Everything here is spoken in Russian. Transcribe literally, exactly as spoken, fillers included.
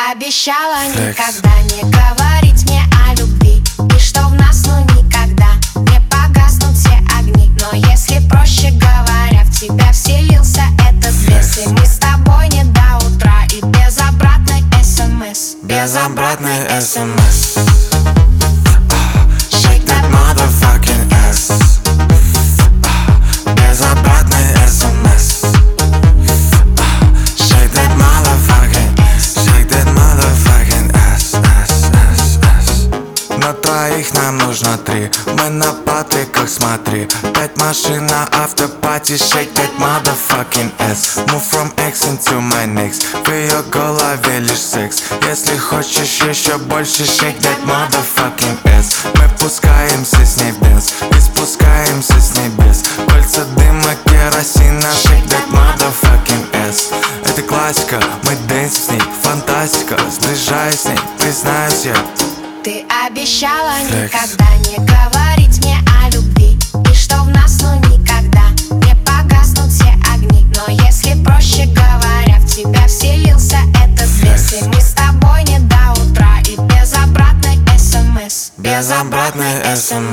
обещала никогда не говорить мне о любви, и что в нас ну никогда не погаснут все огни. Но если проще говоря, в тебя вселился этот бес, и мы с тобой не до утра, и без обратной смс. Без обратной смс. Shake that motherfucking ass. Без обратной смс. Shake that motherfucking ass. Shake that motherfucking ass, ass, ass, ass. На троих нам нужно три. Мы на Патриках, смотри. Пять машин на автопати. Shake that motherfucking ass. Move from X into my next. В ее голове лишь секс. Если хочешь еще больше, shake that motherfucking ass. Мы пускаемся с ней в бенз и спускаемся с небес. Кольца дыма, керосина, shake that motherfucking ass. Это классика, мы дэнс с ней, фантастика. Сближаясь с ней, признаюсь я. Ты обещала никогда не говорить мне о любви, и что в нас ну никогда не погаснут все огни. Но если проще говоря, в тебя вселился этот бес, и мы с тобой не до утра, и без обратной смс. Без обратной смс.